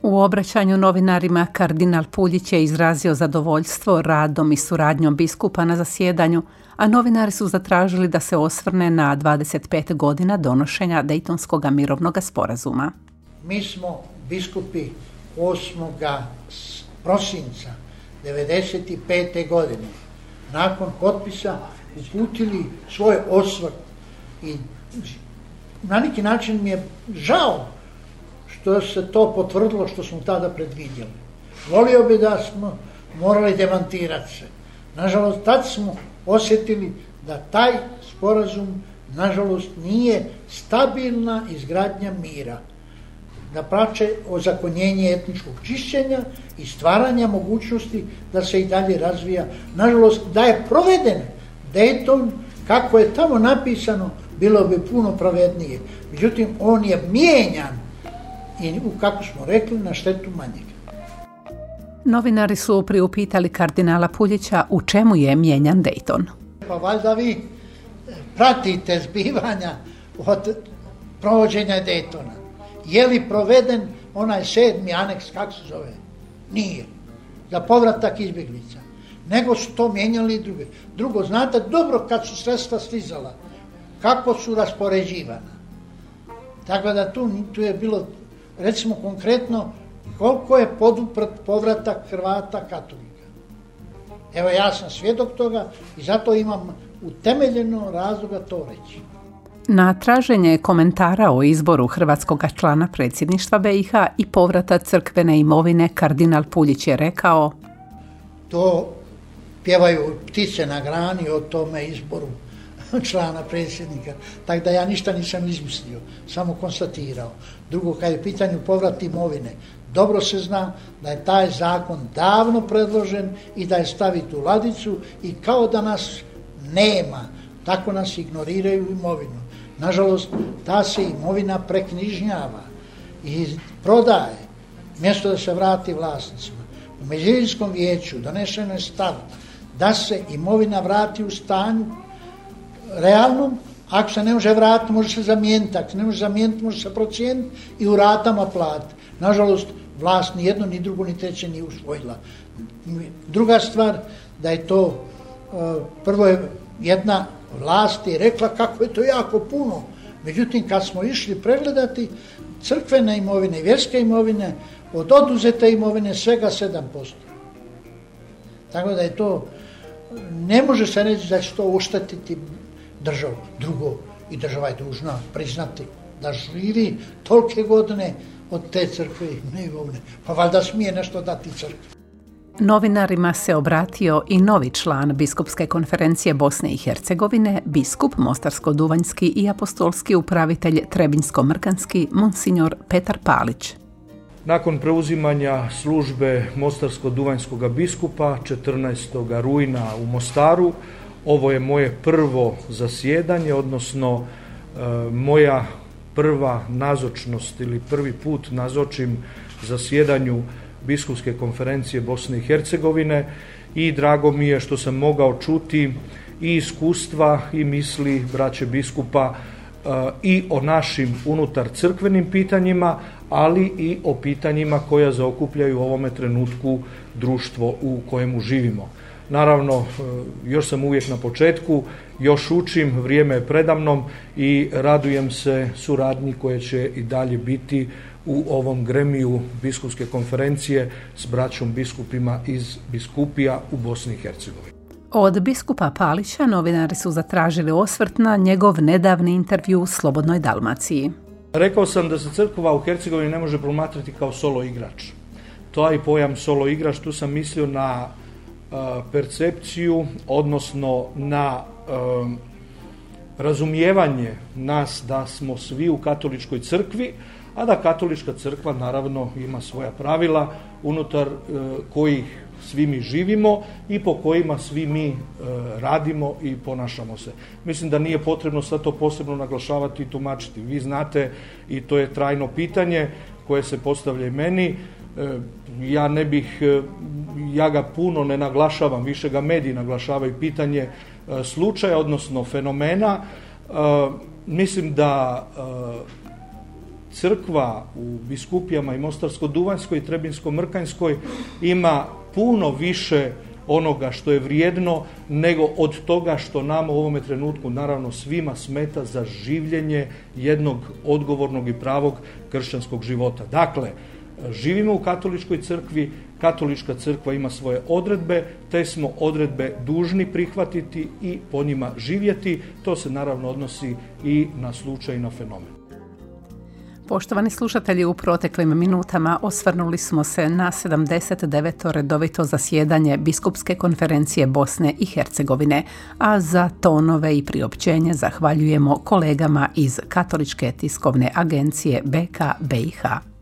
U obraćanju novinarima kardinal Puljić je izrazio zadovoljstvo radom i suradnjom biskupa na zasjedanju, a novinari su zatražili da se osvrne na 25 godina donošenja Dejtonskog mirovnog sporazuma. Mi smo biskupi 8. prosinca 1995. godine nakon potpisa uputili svoj osvrt i na neki način mi je žao što se to potvrdilo što smo tada predvidjeli. Volio bi da smo morali demantirati se. Nažalost, tad smo osjetili da taj sporazum, nažalost, nije stabilna izgradnja mira. Da praće ozakonjenje etničkog čišćenja i stvaranja mogućnosti da se i dalje razvija. Nažalost, da je proveden Dayton, kako je tamo napisano, bilo bi puno pravednije. Međutim, on je mijenjan i, kako smo rekli, na štetu manjeg. Novinari su priupitali kardinala Puljića u čemu je mijenjan Dayton. Pa valjda vi pratite zbivanja od provođenja Daytona. Je li proveden onaj 7. aneks, kako se zove? Nije. Za povratak izbjeglica. Nego su to mijenjali i druge. Drugo, znate dobro kad su sredstva stizala, kako su raspoređivana. Tako da tu je bilo, recimo konkretno, koliko je poduprt povratak Hrvata katolika. Evo ja sam svjedok toga i zato imam utemeljeno razloga to reći. Na traženje komentara o izboru hrvatskog člana predsjedništva BiH i povrata crkvene imovine, kardinal Puljić je rekao: to pjevaju ptice na grani o tome izboru člana predsjednika, tako da ja ništa nisam izmislio, samo konstatirao. Drugo, kad je u pitanju povrat imovine, dobro se zna da je taj zakon davno predložen i da je staviti u ladicu i kao da nas nema, tako nas ignoriraju imovinu. Nažalost, ta se imovina preknjižnjava i prodaje, mjesto da se vrati vlasnicima. U Međivinskom vijeću donešeno je stav da se imovina vrati u stanju realnom, ako se ne može vratiti, može se zamijeniti, ako se ne može zamijeniti, može se procijeniti i u ratama platiti. Nažalost, vlast ni jedno, ni drugo, ni treće nije usvojila. Druga stvar, da je to, prvo je jedna vlast je rekla kako je to jako puno. Međutim, kad smo išli pregledati crkvene imovine i vjerske imovine, od oduzete imovine svega 7%. Tako da je to, ne može se reći da će to uštetiti državu. Drugo, i država je dužna priznati da živi tolike godine od te crkve i imovine. Pa valjda smije nešto dati crkvi. Novinarima se obratio i novi član Biskupske konferencije Bosne i Hercegovine, biskup Mostarsko-Duvanjski i apostolski upravitelj Trebinjsko-Mrkanski, monsignor Petar Palić. Nakon preuzimanja službe Mostarsko-Duvanjskog biskupa 14. rujna u Mostaru, ovo je moje prvo zasjedanje, odnosno moja prva nazočnost ili prvi put nazočim zasjedanju Biskupske konferencije Bosne i Hercegovine i drago mi je što sam mogao čuti i iskustva i misli braće biskupa i o našim unutar crkvenim pitanjima, ali i o pitanjima koja zaokupljaju u ovome trenutku društvo u kojemu živimo. Naravno, još sam uvijek na početku, još učim, vrijeme je predamnom i radujem se suradnji koje će i dalje biti u ovom gremiju biskupske konferencije s braćom biskupima iz biskupija u Bosni i Hercegovini. Od biskupa Palića novinari su zatražili osvrt na njegov nedavni intervju u Slobodnoj Dalmaciji. Rekao sam da se crkva u Hercegovini ne može promatrati kao solo igrač. Taj pojam solo igrač, tu sam mislio na percepciju, odnosno na razumijevanje nas da smo svi u katoličkoj crkvi, a da katolička crkva naravno ima svoja pravila unutar kojih svi mi živimo i po kojima svi mi radimo i ponašamo se. Mislim da nije potrebno sad to posebno naglašavati i tumačiti. Vi znate i to je trajno pitanje koje se postavlja i meni. Ja ga puno ne naglašavam, više ga mediji naglašavaju, pitanje slučaja, odnosno fenomena. Mislim da crkva u biskupijama i Mostarsko-duvanjskoj i Trebinsko-mrkanjskoj ima puno više onoga što je vrijedno nego od toga što nama u ovome trenutku naravno svima smeta za življenje jednog odgovornog i pravog kršćanskog života. Dakle, živimo u katoličkoj crkvi, katolička crkva ima svoje odredbe, te smo odredbe dužni prihvatiti i po njima živjeti. To se naravno odnosi i na slučaj i na fenomen. Poštovani slušatelji, u proteklim minutama osvrnuli smo se na 79. redovito zasjedanje Biskupske konferencije Bosne i Hercegovine, a za tonove i priopćenje zahvaljujemo kolegama iz Katoličke tiskovne agencije BK BiH.